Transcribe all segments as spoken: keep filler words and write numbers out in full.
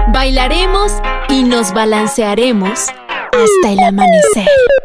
Bailaremos y nos balancearemos hasta el amanecer.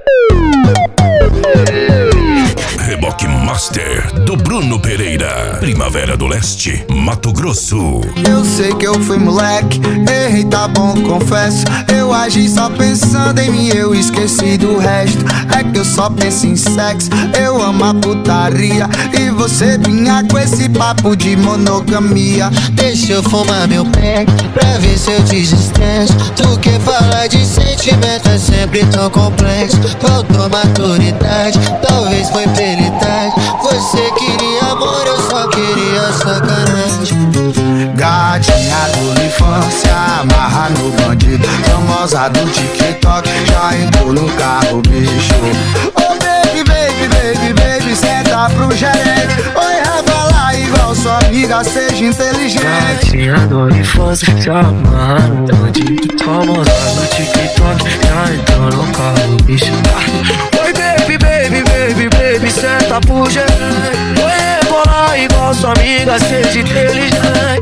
Reboque Master do Bruno Pereira. Primavera do Leste, Mato Grosso. Eu sei que eu fui moleque, errei, tá bom, confesso. Eu agi só pensando em mim, eu esqueci do resto. É que eu só penso em sexo, eu amo a putaria. E você vinha com esse papo de monogamia. Deixa eu fumar meu pé, pra ver se eu desestresso. Tu quer falar de sentimento, é sempre tão complexo. Faltou maturidade, talvez foi prioridade. Você queria amor, eu só queria sacanagem. Gatinha do infância, amarra no bandido. Famosa do TikTok, já entrou no carro, bicho. Oh baby, baby, baby, baby, senta pro gerente. Oi, rebola igual sua amiga, seja inteligente. Gatinha do infância, se amarra no bandido. Famosa do TikTok, já entrou no carro, bicho. Oi baby, baby, baby, baby, senta pro gerente. Oi, rebola igual sua amiga, seja inteligente.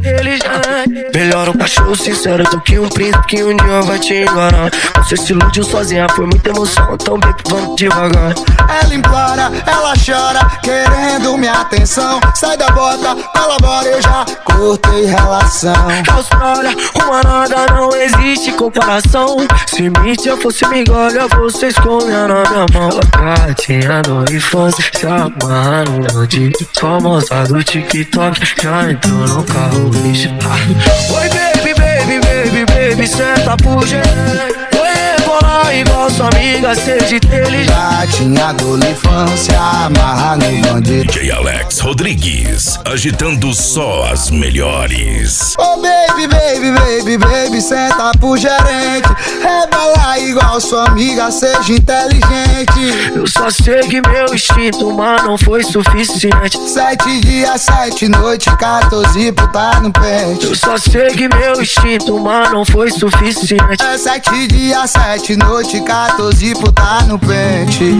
Melhor um cachorro sincero do que um príncipe que um dia vai te enganar. Você se iludiu sozinha, foi muita emoção, então baby, vamos devagar. Ela implora, ela chora, querendo minha atenção. Sai da bota, colabora, eu já cortei relação. Austrália, uma nada, não existe comparação. Se mentira fosse migolha, você escolha na minha mão. Gatinha do infância, se amarra no bandido. Famosa do TikTok, já entrou no carro, bicho. Oi baby, baby, baby, baby, senta pro gerente. Oi, rebola igual sua amiga, seja inteligente. Gatinha do infância, amarra no bandido. D J Alex Rodrigues, agitando só as melhores. Oh baby, baby, baby, baby, senta pro gerente. Rebola igual sua amiga, seja inteligente. Eu só segui meu instinto, mas não foi suficiente. Sete dias, sete noites, quatorze puta no pente. Eu só segui meu instinto, mas não foi suficiente. É sete dias, sete noites, quatorze puta no pente.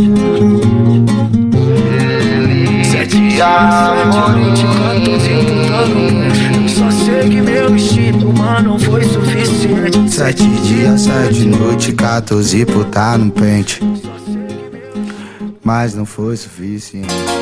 Sete dias, sete noites, quatorze puta no pente. Eu só segui meu instinto, mas não foi suficiente. Sete dias, sete noites, quatorze puta no pente. Mas não foi suficiente.